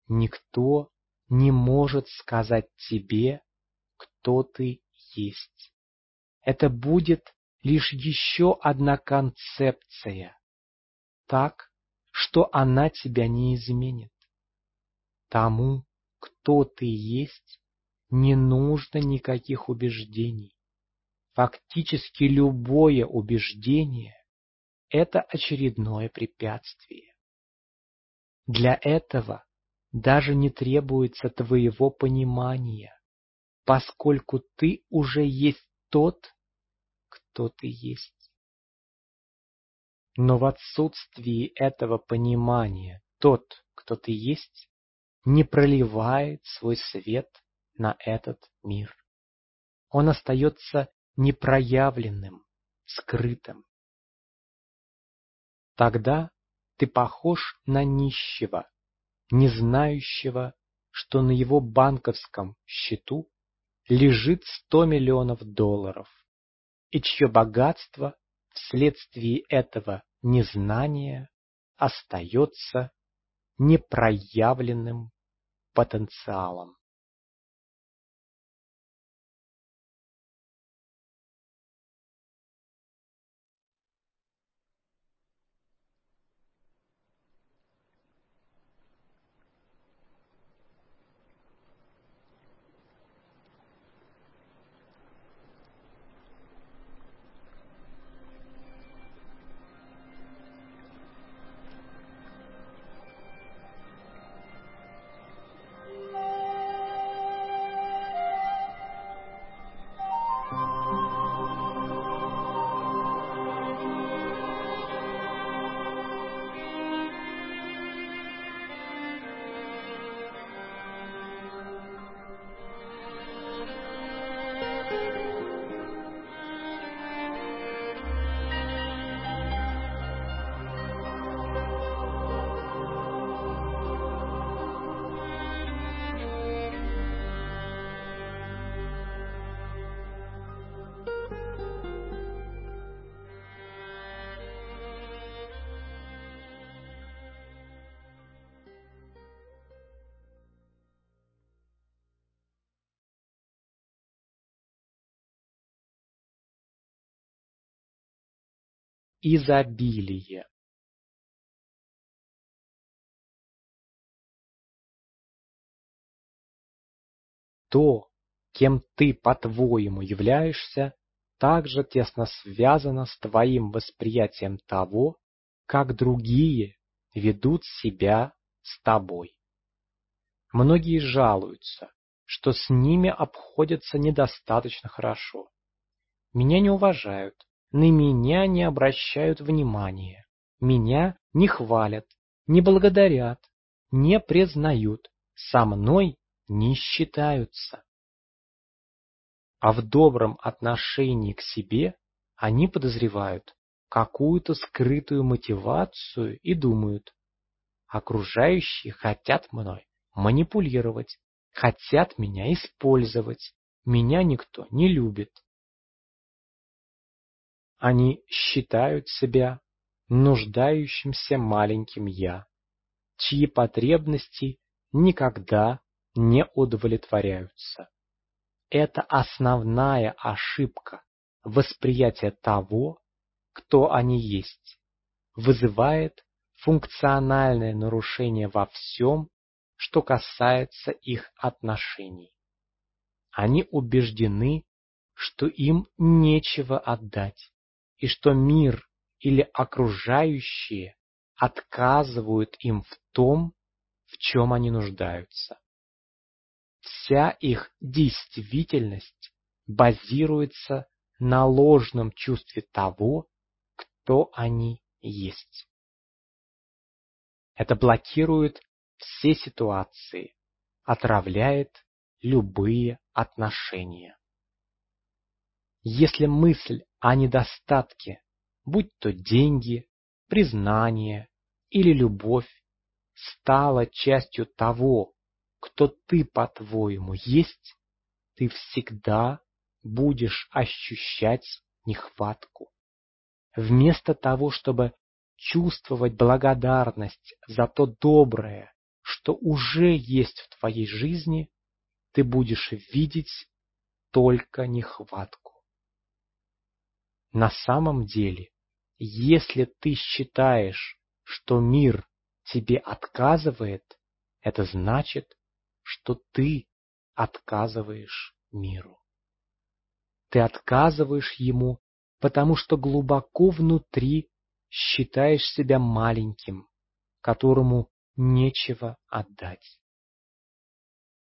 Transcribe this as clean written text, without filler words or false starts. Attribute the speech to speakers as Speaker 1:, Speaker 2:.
Speaker 1: никто не может сказать тебе, кто ты есть. Это будет лишь еще одна концепция, так, что она тебя не изменит. Тому, кто ты есть, не нужно никаких убеждений. Фактически любое убеждение – это очередное препятствие. Для этого даже не требуется твоего понимания, поскольку ты уже есть тот, кто ты есть. Но в отсутствии этого понимания тот, кто ты есть, не проливает свой свет на этот мир. Он остается непроявленным, скрытым. Тогда ты похож на нищего, не знающего, что на его банковском счету лежит 100 миллионов долларов, и чье богатство вследствие этого незнания остается непроявленным потенциалом. Изобилие. То, кем ты, по-твоему, являешься, также тесно связано с твоим восприятием того, как другие ведут себя с тобой. Многие жалуются, что с ними обходятся недостаточно хорошо. Меня не уважают, на меня не обращают внимания, меня не хвалят, не благодарят, не признают, со мной не считаются. А в добром отношении к себе они подозревают какую-то скрытую мотивацию и думают: окружающие хотят мной манипулировать, хотят меня использовать, меня никто не любит. Они считают себя нуждающимся маленьким «я», чьи потребности никогда не удовлетворяются. Это основная ошибка восприятия того, кто они есть, вызывает функциональное нарушение во всем, что касается их отношений. Они убеждены, что им нечего отдать, и что мир или окружающие отказывают им в том, в чем они нуждаются. Вся их действительность базируется на ложном чувстве того, кто они есть. Это блокирует все ситуации, отравляет любые отношения. Если мысль о недостатке, будь то деньги, признание или любовь, стала частью того, кто ты, по-твоему, есть, ты всегда будешь ощущать нехватку. Вместо того, чтобы чувствовать благодарность за то доброе, что уже есть в твоей жизни, ты будешь видеть только нехватку. На самом деле, если ты считаешь, что мир тебе отказывает, это значит, что ты отказываешь миру. Ты отказываешь ему, потому что глубоко внутри считаешь себя маленьким, которому нечего отдать.